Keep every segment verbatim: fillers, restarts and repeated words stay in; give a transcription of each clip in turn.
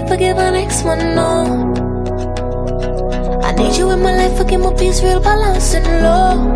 I forgive our next one, no. I need you in my life, forgive my peace, real balance and low.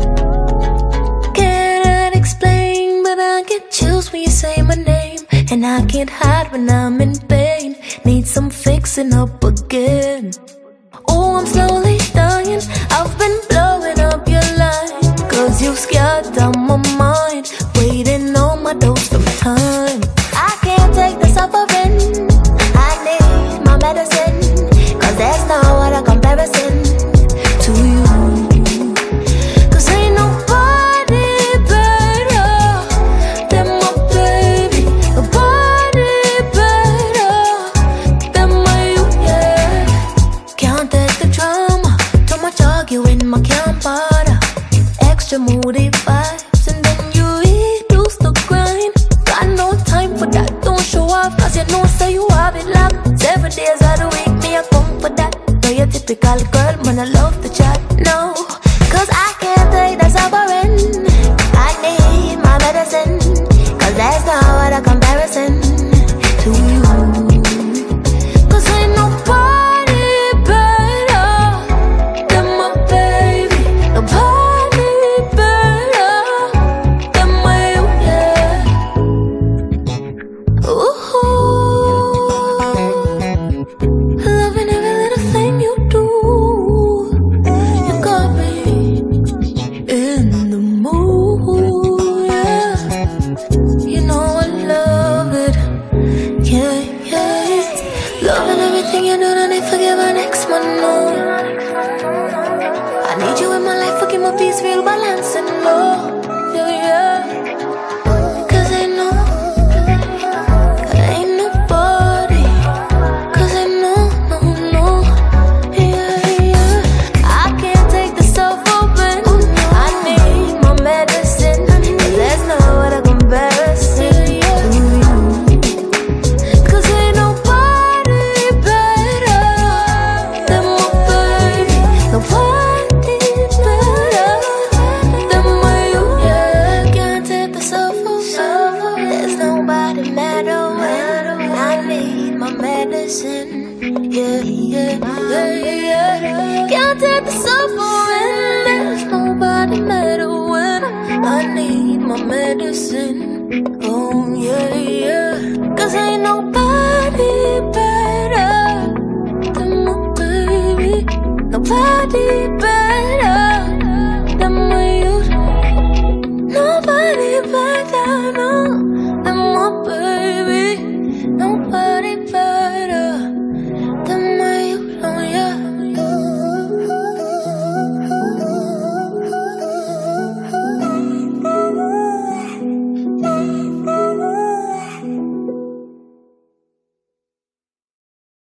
Cannot explain, but I get chills when you say my name. And I can't hide when I'm in pain. Need some fixing up again. Oh, I'm slowly dying. I've been blowing up your line, cause you've scared down my mind, waiting on my dose from time. I can't take the suffering, I need my medicine, cause there's no other comparison to you. Cause ain't nobody better than my baby. Nobody better than my you, yeah. Can't take the drama, too much arguing, I can't bother. Extra moody vibes, and then you reduce the grind. Got no time for that, don't show off, cause you know say you have it locked. Seven days of the week, me I come for that. No, you're typical girl, man, I love the chat. No, cause I can't take the suffering, I need my medicine, cause there's no other comparison to you. Cause ain't nobody better than my baby. Nobody better than my you, yeah. Ooh, loving every little thing you do. You got me in the mood, yeah. You know I love it, yeah, yeah. Loving everything you do, then I forgive our next one, no. I need you in my life, forgive my peace, real balance and love, yeah, yeah. Cause I know, ain't nobody, cause I know, no, no, yeah, yeah. I can't take the suffering, I need my medicine, cause there's no other comparison to you. Cause ain't nobody better than my baby. Nobody better than my you, yeah. Can't take the suffering, there's nobody better when I need my medicine, yeah, yeah, yeah, yeah. Can't take the suffering, there's nobody better when I need my medicine, oh yeah, yeah. Cause ain't nobody better than my baby. Nobody better than my youth. Nobody better, no.